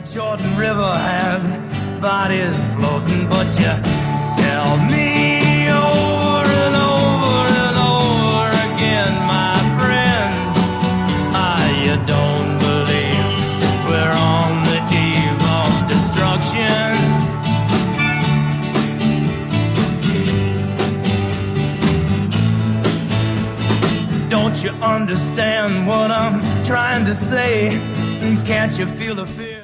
Jordan River has bodies floating, but you tell me over and over and over again, my friend, you don't believe we're on the eve of destruction. Don't you understand what I'm trying to say? Can't you feel the fear?